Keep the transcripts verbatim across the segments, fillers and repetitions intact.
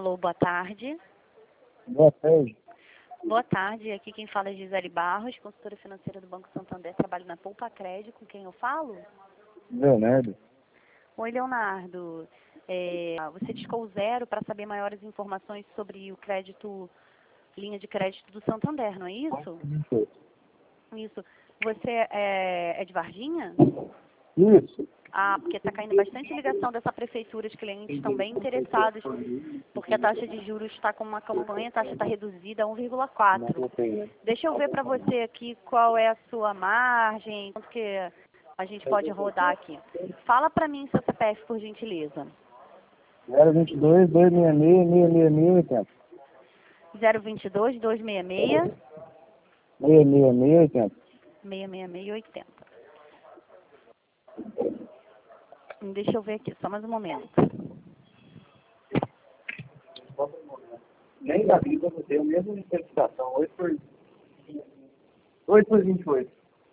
Alô, boa tarde. Boa tarde. Boa tarde, aqui quem fala é Gisele Barros, consultora financeira do Banco Santander, trabalho na Poupa Crédito, com quem eu falo? Leonardo. Oi, Leonardo. É, você discou zero para saber maiores informações sobre o crédito, linha de crédito do Santander, não é isso? Isso. Você é, é de Varginha? Isso. Ah, porque está caindo bastante ligação dessa prefeitura, os clientes estão bem interessados, porque a taxa de juros está com uma campanha, a taxa está reduzida a um vírgula quatro. Deixa eu ver para você aqui qual é a sua margem, quanto que a gente pode rodar aqui. Fala para mim seu C P F, por gentileza. zero vinte e dois, duzentos e sessenta e seis, seiscentos e sessenta e oitenta. zero vinte e dois, duzentos e sessenta e seis, seiscentos e sessenta e seis, oitenta. seiscentos e sessenta e seis, oitenta. Deixa eu ver aqui, só mais um momento. Nem da vida você tem a mesma interpretação. oito por oito por vinte e oito.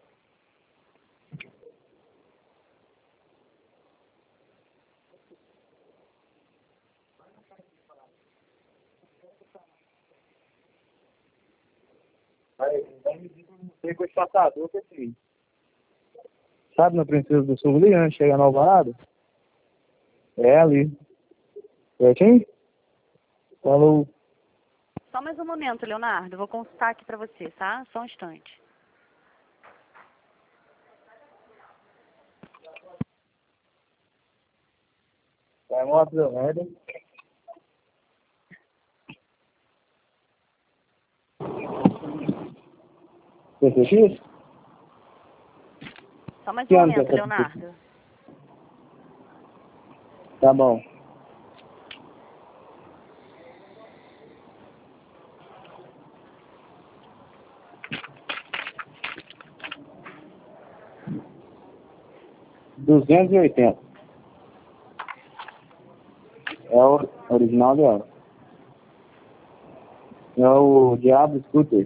Vai, vai me dizer pra você que o empatador que é assim. Sabe na Princesa do Sul ali, antes de chegar no Alvarado? É ali. Certinho? Falou. Só mais um momento, Leonardo, vou consultar aqui para você, tá? Só um instante. Vai, moto, Leonardo. Você fez? Só mais Que um ano que momento, é essa Leonardo. Tá bom. duzentos e oitenta. É o original dela. É o Diabo Scooter.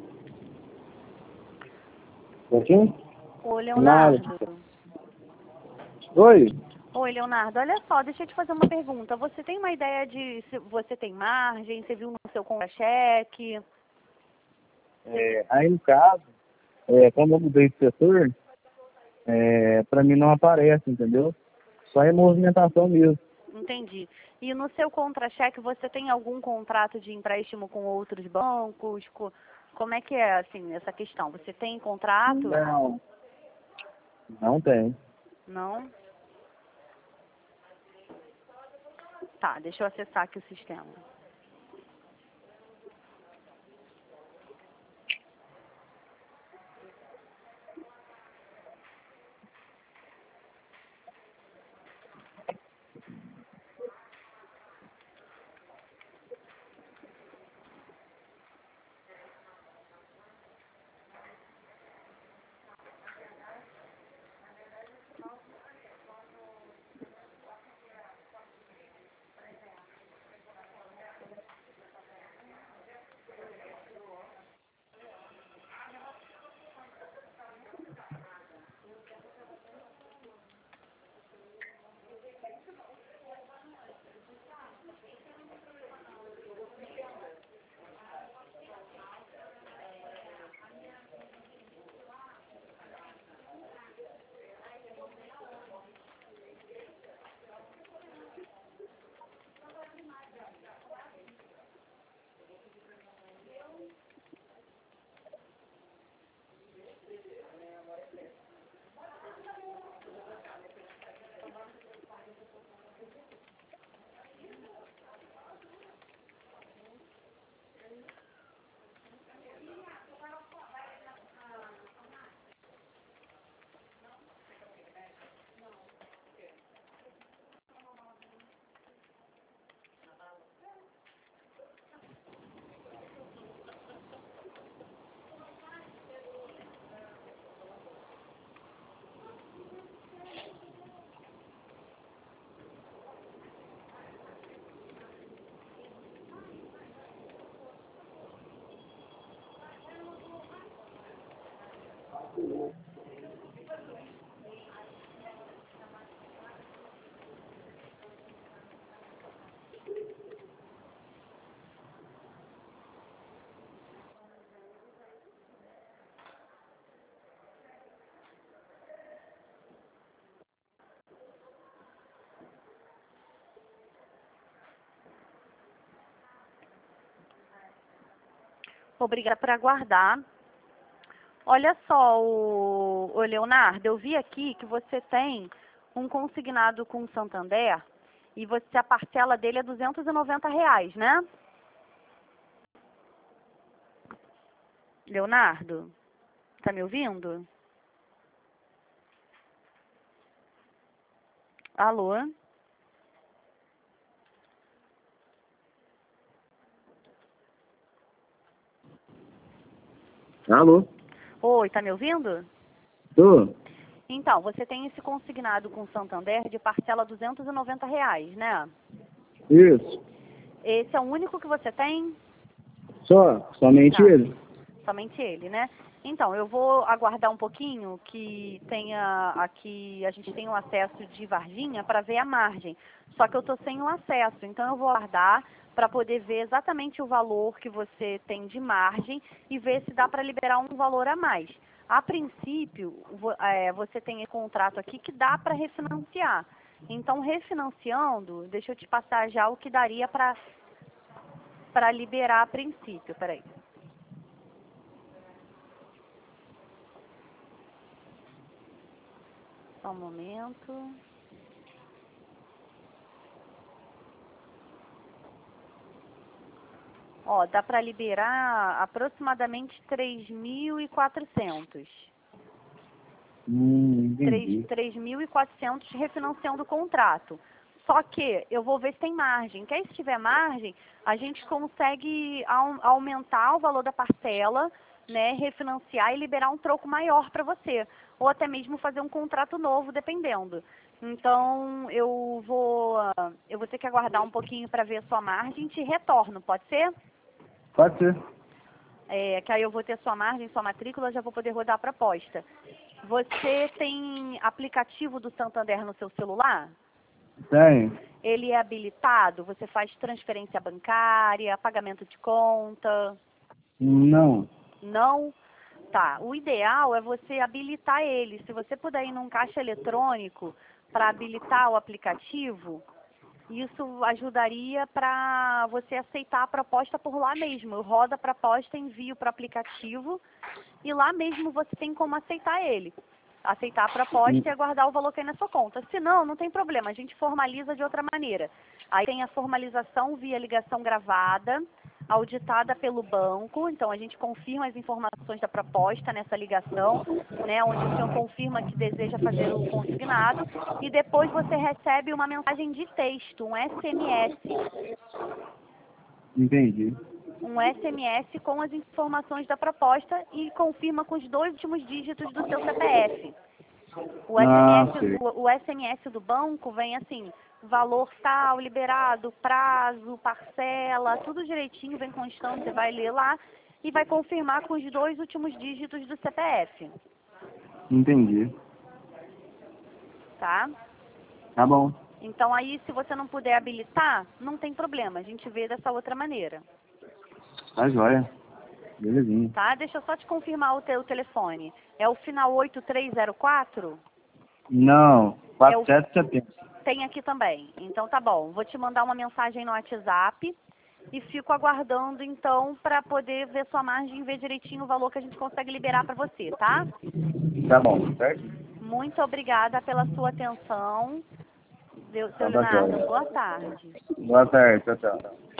Certinho? Oi, Nada. Leonardo. Oi. Oi, Leonardo. Olha só, deixa eu te fazer uma pergunta. Você tem uma ideia de se você tem margem? Você viu no seu contra-cheque? É, aí no caso, é, quando eu mudei de setor, é, pra mim não aparece, entendeu? Só é movimentação mesmo. Entendi. E no seu contra-cheque, você tem algum contrato de empréstimo com outros bancos? Co- Como é que é, assim, essa questão? Você tem contrato? Não. Não tem. Não? Tá, deixa eu acessar aqui o sistema. Obrigada por aguardar. Olha só, o, o Leonardo, eu vi aqui que você tem um consignado com o Santander e você, a parcela dele é duzentos e noventa reais, né? Leonardo, tá me ouvindo? Alô? Alô? Oi, tá me ouvindo? Tô. Então, você tem esse consignado com o Santander de parcela duzentos e noventa reais, né? Isso. Esse é o único que você tem? Só? Somente Tá. ele? Somente ele, né? Então, eu vou aguardar um pouquinho que tenha aqui, a gente tem o acesso de Varginha para ver a margem. Só que eu estou sem o acesso, então eu vou aguardar para poder ver exatamente o valor que você tem de margem e ver se dá para liberar um valor a mais. A princípio, vo- é, você tem esse contrato aqui que dá para refinanciar. Então, refinanciando, deixa eu te passar já o que daria para para liberar a princípio. Peraí. Só um momento. Ó, dá para liberar aproximadamente três mil e quatrocentos. Hum, entendi. três mil e quatrocentos refinanciando o contrato. Só que eu vou ver se tem margem. Que aí, se tiver margem, a gente consegue au- aumentar o valor da parcela, né, refinanciar e liberar um troco maior para você. Ou até mesmo fazer um contrato novo, dependendo. Então, eu vou, ah, eu vou ter que aguardar um pouquinho para ver a sua margem e te retorno, pode ser? Pode ser. É, que aí eu vou ter sua margem, sua matrícula, já vou poder rodar a proposta. Você tem aplicativo do Santander no seu celular? Tem. Ele é habilitado? Você faz transferência bancária, pagamento de conta? Não. Não? Tá. O ideal é você habilitar ele. Se você puder ir num caixa eletrônico para habilitar o aplicativo, isso ajudaria para você aceitar a proposta por lá mesmo. Eu rodo a proposta, envio para o aplicativo e lá mesmo você tem como aceitar ele. Aceitar a proposta e aguardar o valor que é na sua conta. Se não, não tem problema, a gente formaliza de outra maneira. Aí tem a formalização via ligação gravada, auditada pelo banco, então a gente confirma as informações da proposta nessa ligação, né, onde o senhor confirma que deseja fazer o consignado, e depois você recebe uma mensagem de texto, um S M S. Entendi. Um S M S com as informações da proposta e confirma com os dois últimos dígitos do seu C P F. O Ah, S M S, sei. o, o S M S do banco vem assim, valor tal, liberado, prazo, parcela, tudo direitinho, vem constando, você vai ler lá e vai confirmar com os dois últimos dígitos do C P F, Entendi. tá? Tá bom. Então aí, se você não puder habilitar, não tem problema, a gente vê dessa outra maneira, Tá joia. Belezinha. tá? Deixa eu só te confirmar o teu telefone. É o final oito três zero quatro? Não. É o quatro sete setenta. Tem aqui também. Então tá bom. Vou te mandar uma mensagem no WhatsApp e fico aguardando então para poder ver sua margem e ver direitinho o valor que a gente consegue liberar para você, tá? Tá bom, certo? Muito obrigada pela sua atenção. Seu Então tá Leonardo, joia. boa tarde. Boa tarde, tchau, tchau.